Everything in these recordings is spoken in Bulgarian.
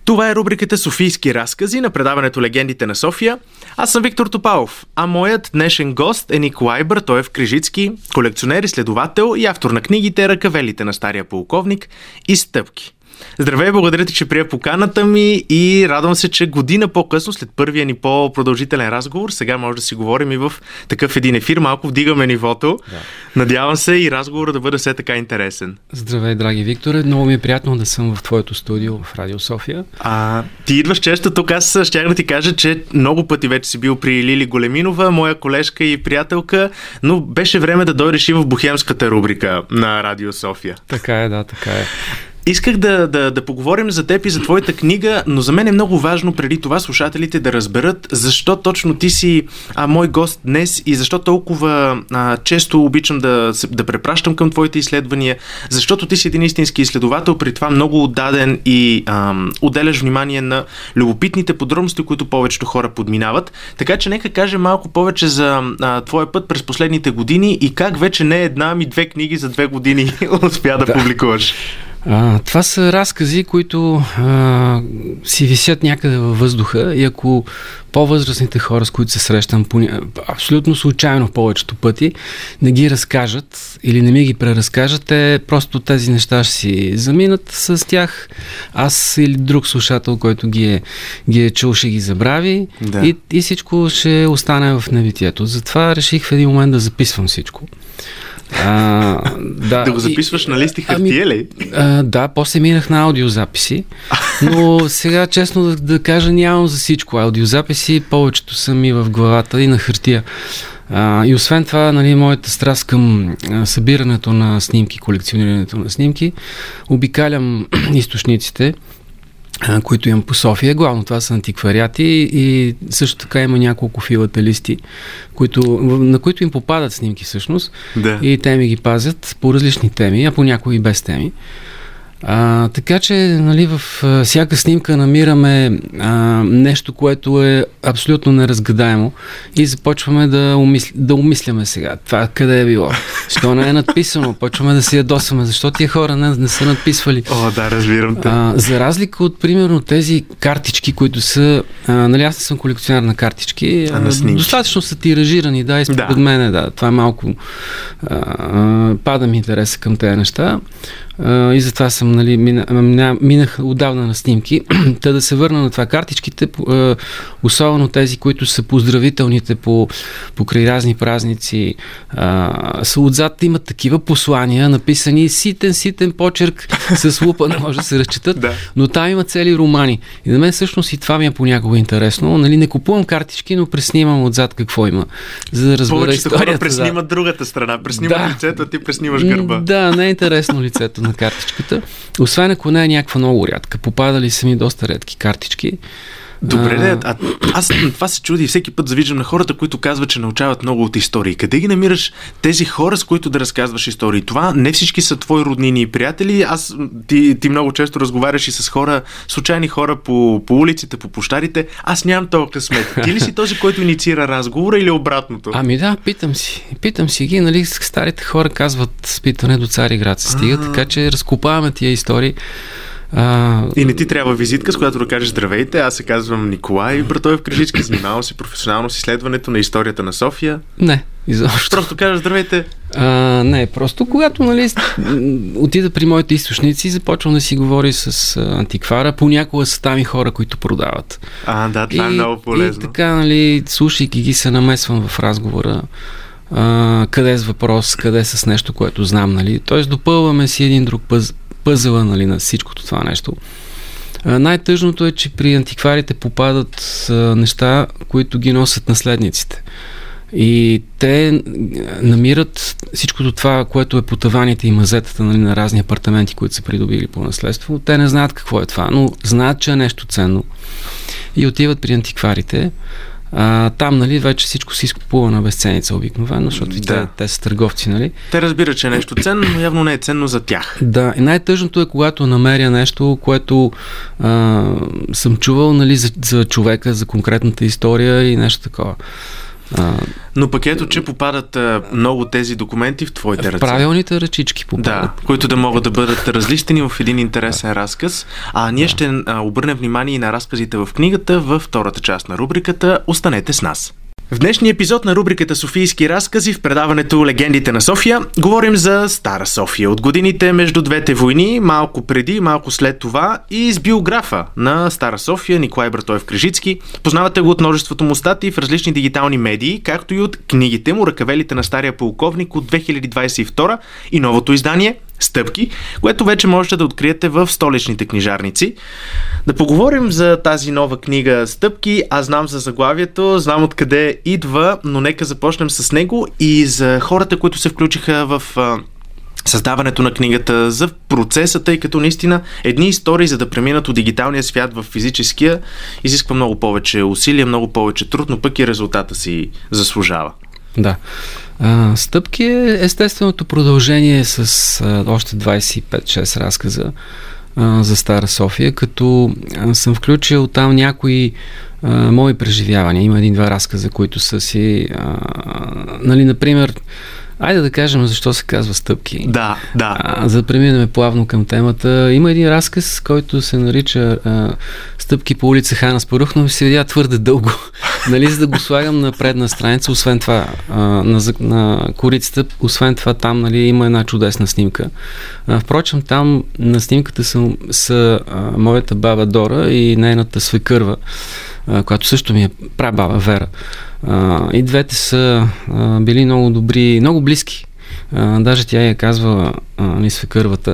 Това е рубриката Софийски разкази на предаването Легендите на София. Аз съм Виктор Топалов, а моят днешен гост е Николай Братоев Крижицки, колекционер, изследовател и автор на книгите "Ръкавелите на стария полковник" и "Стъпки". Здравей, благодаря ти, че прия поканата ми и радвам се, че година по-късно, след първия ни по-продължителен разговор, сега може да си говорим и в такъв един ефир, малко вдигаме нивото. Да. Надявам се и разговорът да бъде все така интересен. Здравей, драги Викторе, много ми е приятно да съм в твоето студио в Радио София. Ти идваш често тук, аз щях да ти кажа, че много пъти вече си бил при Лили Големинова, моя колежка и приятелка, но беше време да дойдеш и в бохемската рубрика на Радио София. Така е, да, така е. Исках да поговорим за теб и за твоята книга, но за мен е много важно преди това слушателите да разберат защо точно ти си мой гост днес и защо толкова често обичам да препращам към твоите изследвания, защото ти си един истински изследовател, при това много отдаден и отделяш внимание на любопитните подробности, които повечето хора подминават. Така че нека кажем малко повече за твоя път през последните години и как вече не една, ами 2 книги за 2 години успя да публикуваш. Това са разкази, които си висят някъде във въздуха и ако по-възрастните хора, с които се срещам абсолютно случайно повечето пъти, не ги разкажат или не ми ги преразкажат, те просто тези неща ще си заминат с тях. Аз или друг слушател, който ги е чул, ще ги забрави, да. И всичко ще остане в небитието. Затова реших в един момент да записвам всичко. Да го записваш на листи хартия ли? Да, после минах на аудиозаписи, но сега честно да кажа нямам за всичко аудиозаписи, повечето са ми в главата и на хартия. И освен това, нали, моята страст към събирането на снимки, колекционирането на снимки, обикалям източниците, които имам по София. Главно това са антиквариати и също така има няколко филателисти, на които им попадат снимки всъщност, да. И те ми ги пазят по различни теми, а по някои и без теми. Така че, нали, в всяка снимка намираме нещо, което е абсолютно неразгадаемо и започваме да умисляме сега. Това къде е било? Що не е надписано? Почваме да се ядосваме. Защо тия хора не са надписвали? Да, разбирам те. За разлика от, примерно, тези картички, които са... нали, аз не съм колекционер на картички. Достатъчно са тиражирани, да, и според мен, да. Това е малко... пада ми интереса към тези неща. И затова съм, нали, минах отдавна на снимки. Та да се върна на това. Картичките, особено тези, които са поздравителните покрай разни празници, са отзад, имат такива послания, написани ситен почерк с лупа, не може да се разчетат, но там има цели романи. И на мен всъщност и това ми е понякога интересно. Нали, не купувам картички, но преснимам отзад какво има, за да разбера историята. Повечето хора преснимат другата страна. Преснимат лицето, а ти преснимаш гърба. Да, не е интересно лицето на картичката. Освен ако не е някаква много рядка. Попадали са ми доста редки картички. Добре, аз това се чуди и всеки път завиждам на хората, които казват, че научават много от истории. Къде ги намираш тези хора, с които да разказваш истории? Това не всички са твои роднини и приятели. Ти много често разговаряш и с хора, случайни хора по улиците, по площадите. Аз нямам този късмет. Ти ли си този, който инициира разговора или обратното? Да, питам си ги, нали, старите хора казват с питане до Цари град се стига, така че разкопаваме тия истории. И не ти трябва визитка, с която да кажеш: здравейте, аз се казвам Николай Братоев Крижицки, занимавам се професионално с изследването на историята на София. Не, изобщо. Просто кажеш: здравейте. Не, просто когато, нали, отида при моите източници, започвам да си говори с антиквара. Понякога са там и хора, които продават. Да, това е много полезно. И така, нали, слушайки ги, се намесвам в разговора. Къде е с въпрос, къде е с нещо, което знам, нали. Тоест допълваме си един друг пъзела, нали, на всичкото това нещо. Най-тъжното е, че при антикварите попадат неща, които ги носят наследниците. И те намират всичкото това, което е по таваните и мазетата, нали, на разни апартаменти, които са придобили по наследство. Те не знаят какво е това, но знаят, че е нещо ценно. И отиват при антикварите. Там, нали, вече всичко се изкупува на безценица обикновено, защото те са търговци, нали? Те разбират, че е нещо ценно, но явно не е ценно за тях. Да, и най-тъжното е, когато намеря нещо, което съм чувал, нали, за човека, за конкретната история и нещо такова. Но пък ето, че попадат много тези документи в твоите ръце. Правилните ръчички попадат. Да, които да могат да бъдат разлистени в един интересен разказ. А ние ще обърнем внимание и на разказите в книгата във втората част на рубриката "Останете с нас". В днешния епизод на рубриката "Софийски разкази" в предаването "Легендите на София" говорим за Стара София от годините между двете войни, малко преди, малко след това, и с биографа на Стара София Николай Братоев Крижицки. Познавате го от множеството му статии в различни дигитални медии, както и от книгите му "Ръкавелите на стария полковник" от 2022 и новото издание "Стъпки", което вече можете да откриете в столичните книжарници. Да поговорим за тази нова книга "Стъпки". Аз знам за заглавието, знам откъде идва, но нека започнем с него и за хората, които се включиха в създаването на книгата, за процеса, тъй като наистина едни истории, за да преминат от дигиталния свят в физическия, изисква много повече усилия, много повече труд, но пък и резултата си заслужава. Да. "Стъпки" е естественото продължение с още 25-6 разказа за Стара София, като съм включил там някои мои преживявания. Има един-два разказа, които са си... например, айде да кажем защо се казва "Стъпки". Да. За да преминем плавно към темата. Има един разказ, който се нарича "Стъпки по улица Хан Аспарух", но ми се видя твърде дълго. За да го слагам на предна страница, освен това на корицата, освен това там има една чудесна снимка. Впрочем, там на снимката са моята баба Дора и нейната свекърва, която също ми е прабаба Вера. И двете са били много добри, много близки. Даже тя я казва, свекървата,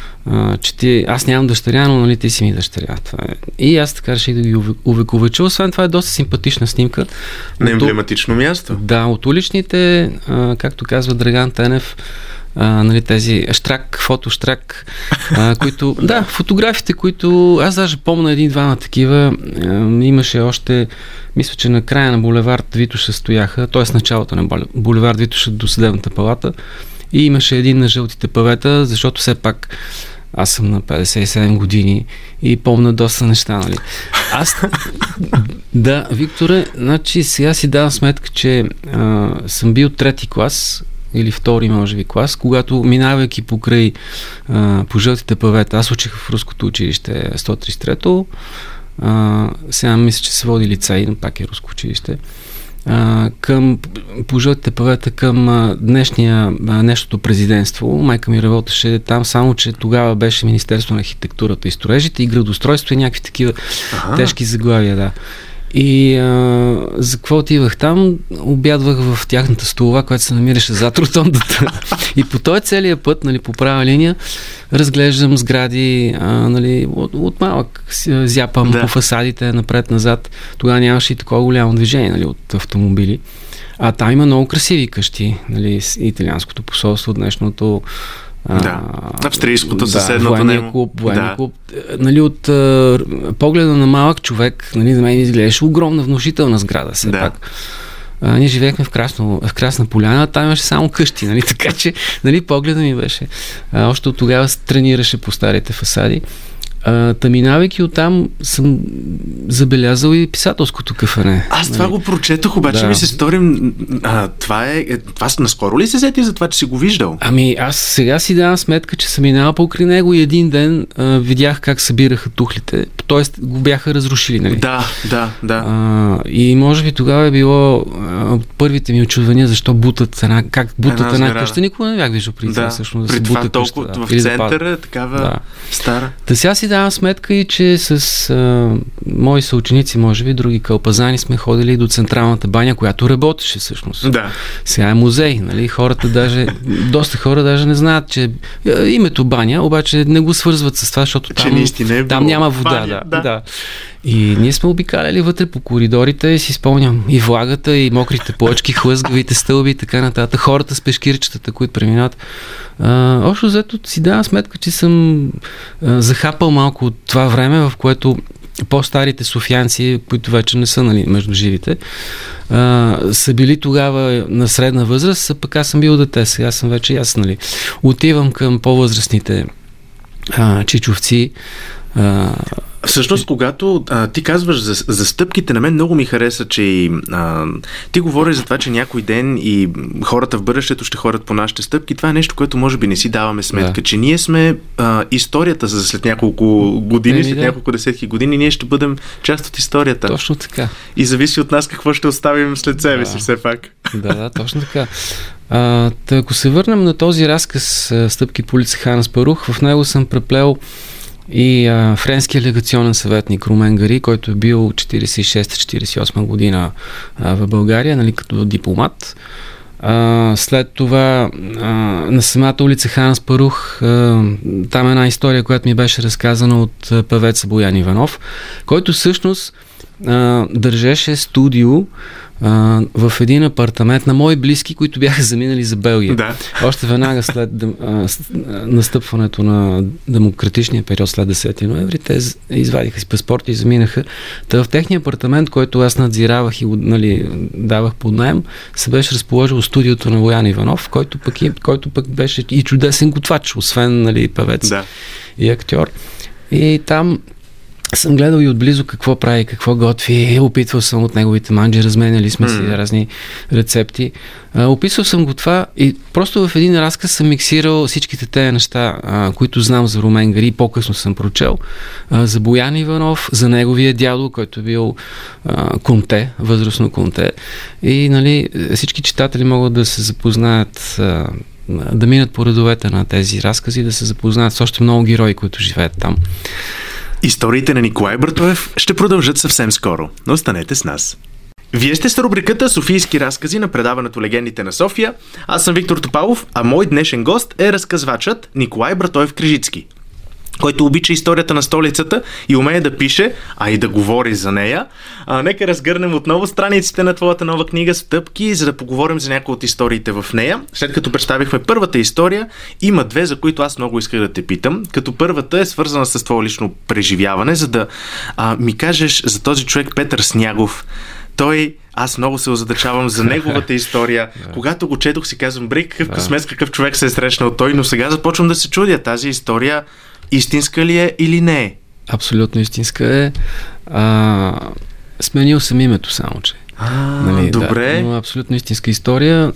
че аз нямам дъщеря, но ти си ми дъщеря. Това е. И аз така реших да ги увековеча. Освен това е доста симпатична снимка. На емблематично място. Да, от уличните, както казва Драган Тенев, тези фотоштрак, които... Да, фотографите, които... Аз даже помня един-двама такива. Имаше още... Мисля, че на края на булевард Витоша стояха, т.е. началото на булевард Витоша до Съдебната палата, и имаше един на жълтите павета, защото все пак аз съм на 57 години и помня доста неща, Да, Викторе, сега си давам сметка, че съм бил трети клас или втори, може би, клас, когато минавайки покрай по жълтите павета, аз учих в руското училище 133-то, сега мисля, че се води лицей, но пак е руско училище, по жълтите павета към днешното президентство. Майка ми работеше там, само че тогава беше Министерство на архитектурата и строежите и градостройство и някакви такива тежки заглавия, да. И за какво отивах там? Обядвах в тяхната столова, която се намираше зад ротондата. И по този целия път, по права линия, разглеждам сгради, от малък зяпам по фасадите напред-назад. Тогава нямаше и такова голямо движение, от автомобили. А там има много красиви къщи, с италианското посолство, днешното австрийското, съседното него. Военния клуб. От погледа на малък човек, за мен изглеждаше огромна внушителна сграда, все пак. Ние живеехме в Красна поляна, а там имаше само къщи, така че погледа ми беше. Още от тогава тренираше по старите фасади. Минавайки оттам, съм забелязал и писателското кафене. Аз това го прочетох, обаче ми се стори... Това наскоро ли се сети за това, че си го виждал? Аз сега си давам сметка, че съм минал покрай него и един ден видях как събираха тухлите. Тоест го бяха разрушили, Да. И може би тогава е било първите ми очудвания, защо бутат една къща. Никога не бях виждал преди това, всъщност. При това толкова в центъра, такава стара. Та сега си давам сметка и, че с мои съученици, може би, други кълпазани, сме ходили до Централната баня, която работеше всъщност. Да. Сега е музей, доста хора даже не знаят, че името баня, обаче не го свързват с това, защото там няма вода. Да. И ние сме обикаляли вътре по коридорите и си спомням и влагата, и мокрите плочки, хлъзгавите стълби и така нататък. Хората с пешкирчетата, които преминават. Общо взето си давам сметка, че съм захапал малко от това време, в което по-старите софиянци, които вече не са между живите, са били тогава на средна възраст, а пък аз съм бил дете. Сега съм вече аз, Отивам към по-възрастните чичовци, Всъщност, когато ти казваш за стъпките, на мен много ми хареса, че ти говориш за това, че някой ден и хората в бъдещето ще ходят по нашите стъпки. Това е нещо, което може би не си даваме сметка, че ние сме историята за след няколко години, след няколко десетки години, ние ще бъдем част от историята. Точно така. И зависи от нас какво ще оставим след себе си, все пак. Да, точно така. Ако се върнем на този разказ "Стъпки по улица Хан Аспарух", в него съм преплел и френския легационен съветник Румен Гари, който е бил 46-48 година в България, нали, като дипломат. След това на самата улица Хан Аспарух, там е една история, която ми беше разказана от певеца Боян Иванов, който всъщност държеше студио в един апартамент на мои близки, които бяха заминали за Белгия. Да. Още веднага след настъпването на демократичния период след 10 ноември, те извадиха си паспорти и заминаха. Та в техния апартамент, който аз надзиравах и давах под наем, се беше разположил студиото на Боян Иванов, който пък беше и чудесен готвач, освен певец и актьор. И там съм гледал и отблизо какво прави, какво готви, опитвал съм от неговите манджи, разменяли сме си разни рецепти. Описвал съм го това и просто в един разказ съм миксирал всичките тези неща, които знам за Румен Гари, по-късно съм прочел, за Боян Иванов, за неговия дядо, който е бил конте, възрастно конте. И всички читатели могат да се запознаят, да минат по редовете на тези разкази, да се запознаят с още много герои, които живеят там. Историите на Николай Братоев ще продължат съвсем скоро, но останете с нас. Вие сте с рубриката "Софийски разкази" на предаването "Легендите на София". Аз съм Виктор Топалов, а мой днешен гост е разказвачът Николай Братоев Крижицки, който обича историята на столицата и умее да пише, а и да говори за нея. Нека разгърнем отново страниците на твоята нова книга "Стъпки", за да поговорим за някои от историите в нея. След като представихме първата история, има две, за които аз много исках да те питам. Като първата е свързана с твое лично преживяване, за да ми кажеш за този човек Петър Снягов. Аз много се озадачавам за неговата история. Когато го четох, си казвам, какъв късмет, какъв човек се е срещнал той, но сега започвам да се чудя. Тази история истинска ли е или не е? Абсолютно истинска е. Сменил съм името само, че. Добре. Да, но абсолютно истинска история.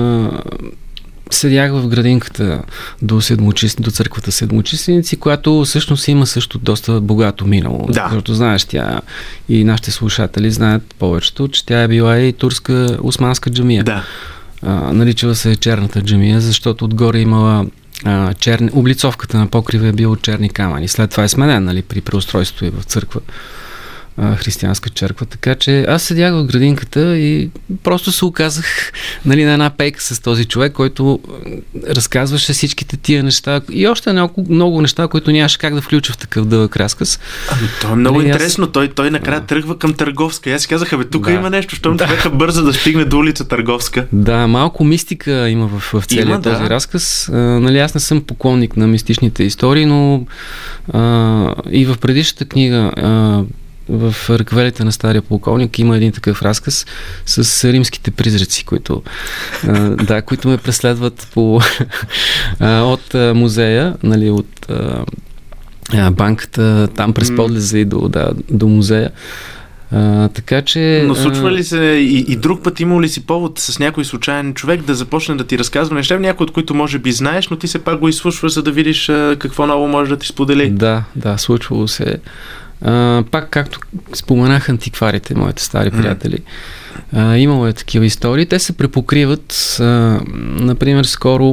Седях в градинката до църквата Седмочисленици, която всъщност има също доста богато минало. Да. Защото знаеш, тя и нашите слушатели знаят повечето, че тя е била и турска османска джамия. Да. Наричала се Черната джамия, защото отгоре имала облицовката на покрива е била от черни камъни. След това е сменен, при преустройството и в църква, християнска черква. Така че аз седях в градинката и просто се оказах на една пейка с този човек, който разказваше всичките тия неща и още много неща, които нямаше как да включа в такъв дълъг разказ. То е много интересно. Той накрая тръгва към Търговска. Аз си казах, тук има нещо, щом човека бърза да стигне до улица Търговска. Да, малко мистика има в целия този разказ. Аз не съм поклонник на мистичните истории, но и в предишната книга в "Ръкавелите на стария полковник" има един такъв разказ с римските призраци, които ме преследват от музея, от банката, там през подлеза и до музея. Така че... Но случва ли се и друг път, има ли си повод с някой случайен човек да започне да ти разказва неща, някой от които може би знаеш, но ти се пак го изслушваш, за да видиш какво ново може да ти сподели? Да, случвало се. Пак, както споменах антикварите, моите стари приятели, имало е такива истории. Те се препокриват. Например, скоро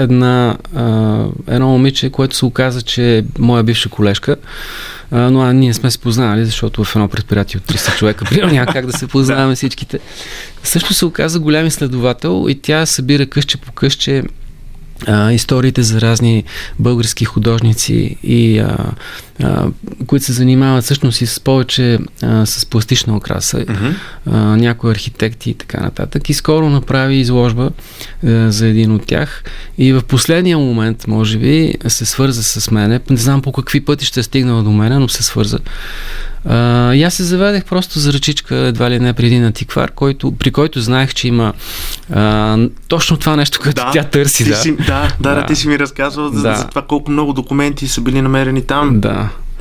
едно момиче, което се оказа, че е моя бивша колежка, но ние не сме се познали, защото в едно предприятие от 300 човека няма как да се познаваме всичките. Също се оказа голям изследовател и тя събира късче по късче историите за разни български художници и които се занимават всъщност и с повече с пластична окраса, някои архитекти и така нататък. И скоро направи изложба за един от тях и в последния момент, може би, се свърза с мене. Не знам по какви пъти ще е стигнала до мене, но се свърза. И аз се заведех просто за ръчичка, едва ли не при един антиквар, при който знаех, че има точно това нещо, което тя търси. Ти си ми разказвал за това колко много документи са били намерени там. Да.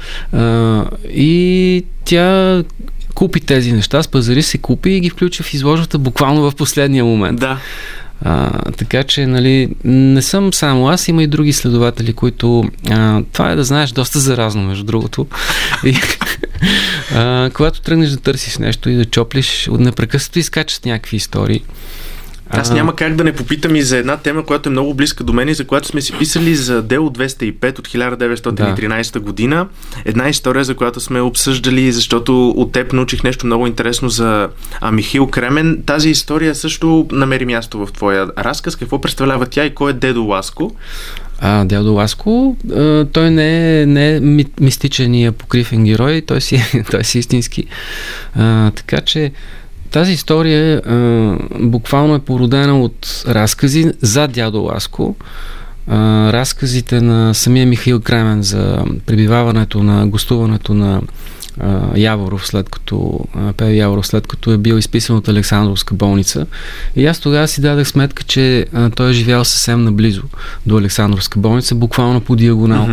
И тя купи тези неща, спазари се, купи и ги включи в изложбата буквално в последния момент. Да. Така че, нали, не съм само аз, има и други следователи, които това е, да знаеш, доста заразно, между другото. И, когато тръгнеш да търсиш нещо и да чоплиш, непрекъснато изкачат някакви истории. Аз няма как да не попитам и за една тема, която е много близка до мен и за която сме си писали за дело 205 от 1913 година. Една история, за която сме обсъждали, защото от теб научих нещо много интересно за Михаил Кремен. Тази история също намери място в твоя разказ. Какво представлява тя и кой е Дедо Ласко? Дядо Ласко, той не е мистичен и апокрифен герой, той си истински. Така че тази история буквално е породена от разкази за дядо Ласко, разказите на самия Михаил Кремен за пребиваването на гостуването на Яворов, Пео Яворов, след като е бил изписан от Александровска болница. И аз тогава си дадах сметка, че той е живял съвсем наблизо до Александровска болница, буквално по диагонал.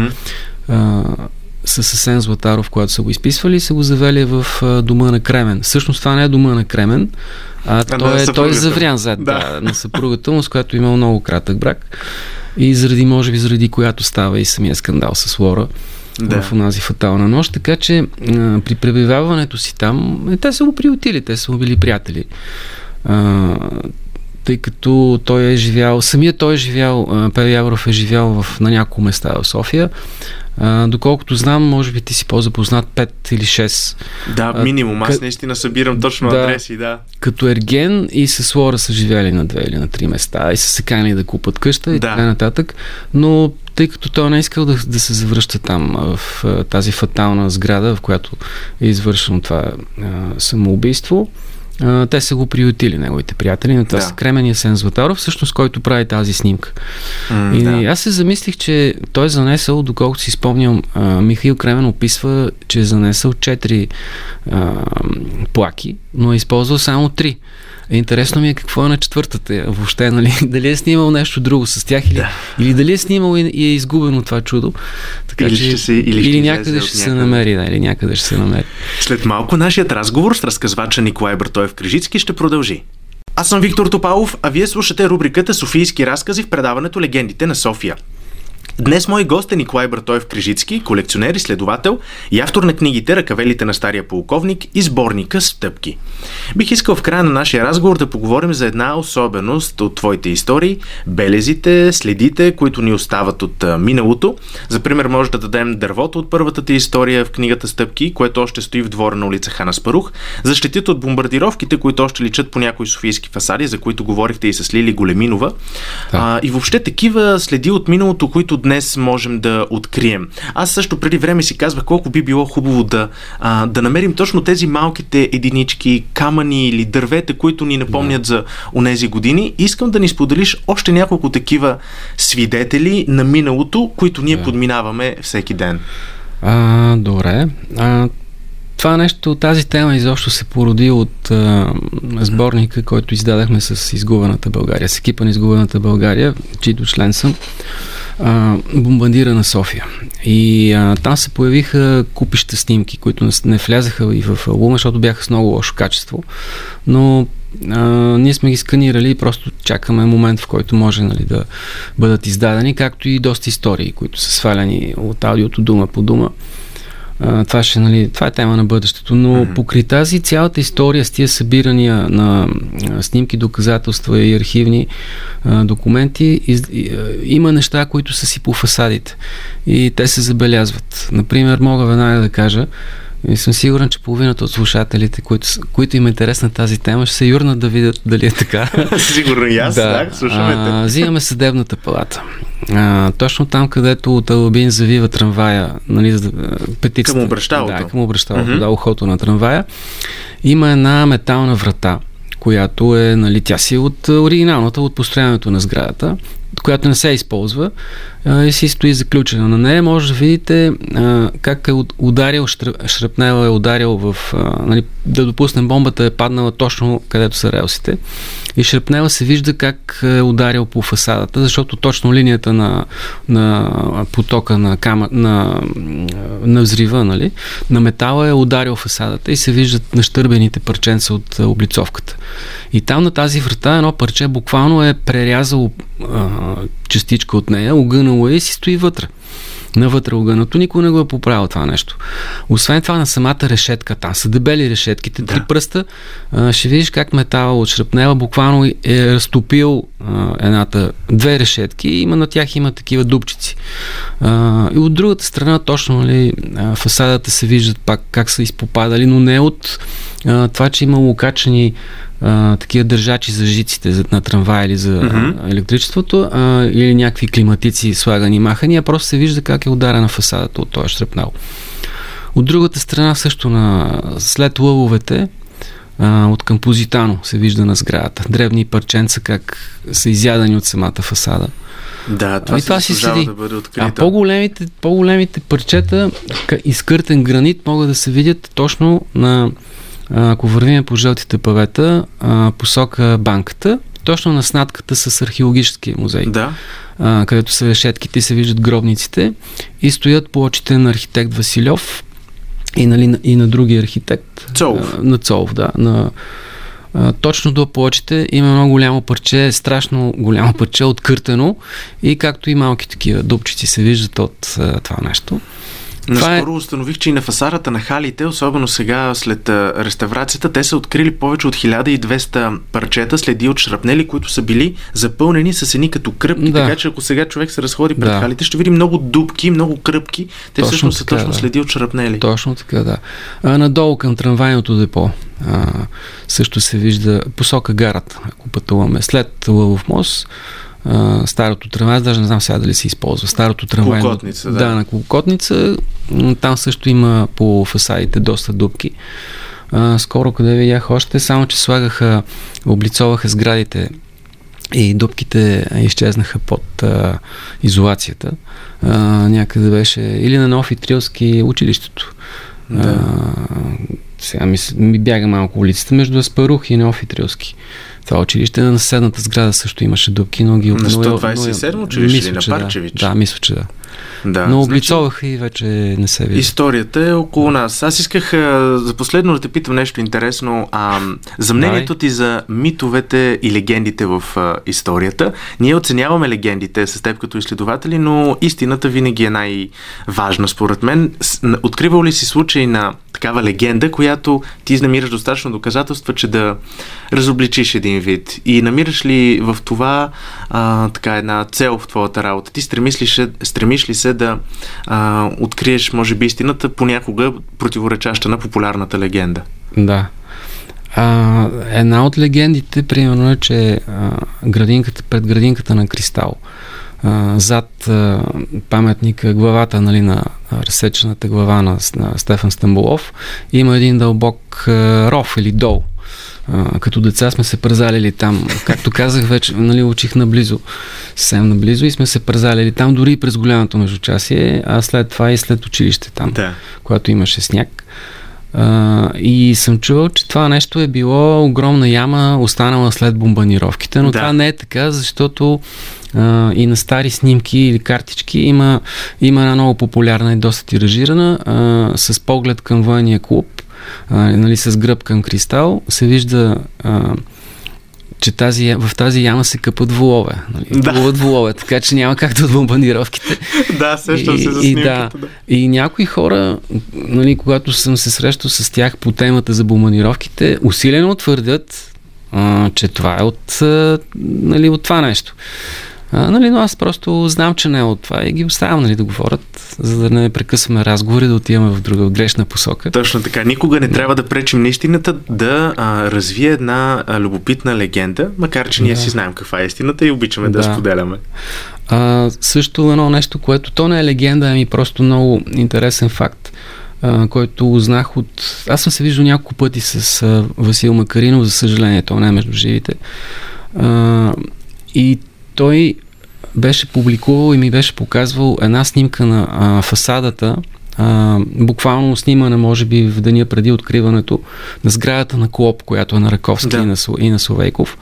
С Асен Златаров, когато са го изписвали, са го завели в дома на Кремен. Всъщност това не е дома на Кремен, той е заврян зад на съпругата му, с която имал много кратък брак. И може би заради която става и самия скандал с Лора в онази фатална нощ. Така че при пребиваването си там, те са го приютили, те са му били приятели. Тъй като той е живял, Пео Яворов е живял на няколко места в София. Доколкото знам, може би ти си по-запознат 5 или 6. Да, минимум. Аз наистина събирам точно адреси, Като ерген и с Лора са живели на 2 или на 3 места и са се канали да купат къща и така нататък. Но тъй като той не е искал да се завръща там в тази фатална сграда, в която е извършено това самоубийство, те са го приютили, неговите приятели, но това са Кремен и Асен Златаров, всъщност който прави тази снимка. Аз се замислих, че той е занесъл, доколкото си спомням, Михаил Кремен описва, че е занесъл 4 плаки, но е използвал само 3. Интересно ми е какво е на четвъртата въобще, нали? Дали е снимал нещо друго с тях или дали е снимал и е изгубено това чудо. Така или някъде ще се намери, или някъде ще се намери. След малко нашият разговор с разказвача Николай Братоев-Крижицки ще продължи. Аз съм Виктор Топалов, а вие слушате рубриката Софийски разкази в предаването Легендите на София. Днес мой гост е Николай Братоев-Крижицки, колекционер и следовател и автор на книгите "Ръкавелите на стария полковник" и сборника "Стъпки". Бих искал в края на нашия разговор да поговорим за една особеност от твоите истории – белезите, следите, които ни остават от миналото. За пример може да дадем дървото от първата ти история в книгата "Стъпки", което още стои в двора на улица Хан Аспарух, защитите от бомбардировките, които още личат по някои софийски фасади, за които говорихте и с Лили Големинова. И въобще такива следи от миналото, които днес можем да открием. Аз също преди време си казвах колко би било хубаво да намерим точно тези малките единички, камъни или дървета, които ни напомнят за онези години. Искам да ни споделиш още няколко такива свидетели на миналото, които ние подминаваме всеки ден. Добре. Това нещо, тази тема изобщо се породи от сборника, който издадахме с Изгубената България, с екипа на Изгубената България, чийто член съм. Бомбардира на София. И там се появиха купища снимки, които не влязаха и в албума, защото бяха с много лошо качество. Но ние сме ги сканирали и просто чакаме момент, в който може, нали, да бъдат издадени, както и доста истории, които са сваляни от аудиото дума по дума. Това е тема на бъдещето, но покри тази цялата история с тия събирания на снимки, доказателства и архивни документи, има неща, които са си по фасадите и те се забелязват. Например, мога веднага да кажа, и съм сигурен, че половината от слушателите, които им е интересна тази тема, ще се юрнат да видят дали е така. Сигурно и аз, слушаме те. Взимаме съдебната палата. Точно там, където от Алабин завива трамвая, нали, петицата. Към обръщалото. Към обръщалото, ухото на трамвая. Има една метална врата, която е, нали, тя си от оригиналната, от построяването на сградата, която не се използва и си стои заключена. На нея може да видите как е ударил, шрапнела е ударил в... нали, да допуснем, бомбата е паднала точно където са релсите и шрапнела се вижда как е ударил по фасадата, защото точно линията на потока на взрива, нали, на метала е ударил фасадата и се виждат нащърбените парченца от облицовката. И там на тази врата едно парче буквално е прерязало частичка от нея, огънало и си стои вътре. Навътре огънато. Никой не го е поправил това нещо. Освен това на самата решетка, там са дебели решетките, 3 пръста, ще видиш как метал от шрапнела буквално е разтопил 2 решетки и на тях има такива дупчици. И от другата страна точно, нали, фасадата се виждат пак как са изпопадали, но не от това, че имало окачани такива държачи за жиците на трамвай или за електричеството, или някакви климатици слагани и махани, а просто се вижда как е ударена фасадата от този шрапнел. От другата страна също след лъвовете от към Позитано се вижда на сградата. Дребни парченца как са изядани от самата фасада. Да, това си седи. Да бъде открита. А по-големите парчета изкъртен гранит могат да се видят точно ако вървим по жълтите павета, посока банката, точно на снатката с археологическия музей, където са решетките и се виждат гробниците и стоят плочите на архитект Василев и на другия архитект. Цолов. На Цолов, да. Точно до плочите има много голямо парче, страшно голямо парче, откъртено и както и малки такива дупчици се виждат от това нещо. Наскоро установих, че и на фасадата на халите, особено сега след реставрацията, те са открили повече от 1200 парчета, следи от шрапнели, които са били запълнени с едни като кръпки, така че ако сега човек се разходи пред халите, ще види много дупки, много кръпки. Те всъщност са точно следи от шрапнели. Точно така, да. Надолу към трамвайното депо също се вижда посока гарата, ако пътуваме след Лъвов мост. Старото трамвай, даже не знам сега дали се използва. Старото трамвай на Колокотница. Там също има по фасадите доста дупки. Скоро къде видях още, само че облицоваха сградите и дупките изчезнаха под изолацията. Някъде беше или на Нов Итрилски училището. Сега ми бяга малко улицата между Аспарух и Нов Итрилски. Това училище на съседната сграда също имаше дупки, но ги... На 127 училище или на Парчевич? Да, мисля, че да. Но облицоваха и вече не се вижда. Историята е около нас. Аз исках за последно да те питам нещо интересно. За мнението ти за митовете и легендите в историята. Ние оценяваме легендите с теб като изследователи, но истината винаги е най-важна според мен. Откривал ли си случай на такава легенда, която ти намираш достатъчно доказателства, че да разобличиш един вид? И намираш ли в това така една цел в твоята работа? Ти стремиш ли се да откриеш, може би, истината понякога противоречаща на популярната легенда? Да. Една от легендите, примерно, е, че пред градинката на Кристал, зад паметника, главата, нали, на разсечената глава на Стефан Стамболов, има един дълбок ров или дол. Като деца сме се презалили там. Както казах вече, нали, учих съвсем наблизо и сме се презалили там, дори и през голямото междучасие, а след това и след училище там, когато имаше сняг. И съм чувал, че това нещо е било огромна яма, останала след бомбардировките, но това не е така, защото и на стари снимки или картички има една много популярна и доста тиражирана с поглед към военния клуб, нали, с гръб към Кристал, се вижда, че в тази яма се къпат волове. Нали? Плуват волове, така че няма как да от бомбардировките. Да, сещам се за снимката. И някои хора, нали, когато съм се срещал с тях по темата за бомбардировките, усилено твърдят, че това е от това нещо. Но аз просто знам, че не е от това и ги оставям, нали, да говорят, за да не прекъсваме разговори, да отиваме в друга грешна посока. Точно така. Никога не трябва да пречим на истината да развие една любопитна легенда, макар че ние си знаем каква е истината и обичаме да споделяме. Също едно нещо, което то не е легенда, ами просто много интересен факт, който узнах Аз съм се виждал няколко пъти с Васил Макаринов, за съжаление, то не е между живите. И той беше публикувал и ми беше показвал една снимка на фасадата, буквално снимана, може би в деня преди откриването, на сградата на Коop, която е на Раковски и на Славейков.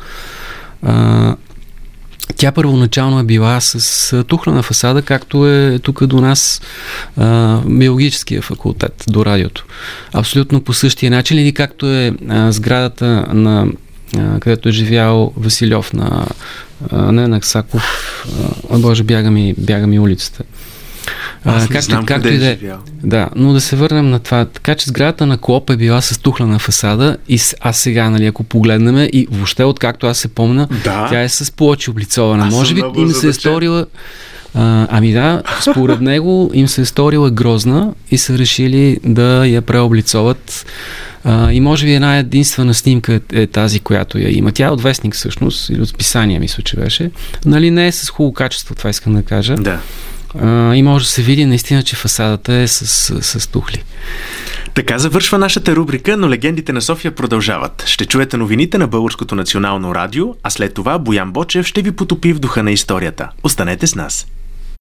Тя първоначално е била с тухлена фасада, както е тук до нас биологическия факултет, до радиото. Абсолютно по същия начин, или както е сградата на където е живял Василев на Аксаков, Боже, бяга ми улицата. Аз не знам къде е живял. Да, но да се върнем на това. Така че сградата на Коop е била с тухлена фасада и сега, нали, ако погледнем и въобще откакто аз се помня, тя е с плочи облицована. Може би им се е сторила според него им се е сторила грозна и са решили да я преоблицоват. И може би една единствена снимка е тази, която я има. Тя е от вестник всъщност, или от списание, мисля, че беше. Нали, не е с хубаво качество, това искам да кажа. Да. И може да се види наистина, че фасадата е с тухли. Така завършва нашата рубрика, но легендите на София продължават. Ще чуете новините на Българското национално радио, а след това Боян Бочев ще ви потопи в духа на историята. Останете с нас.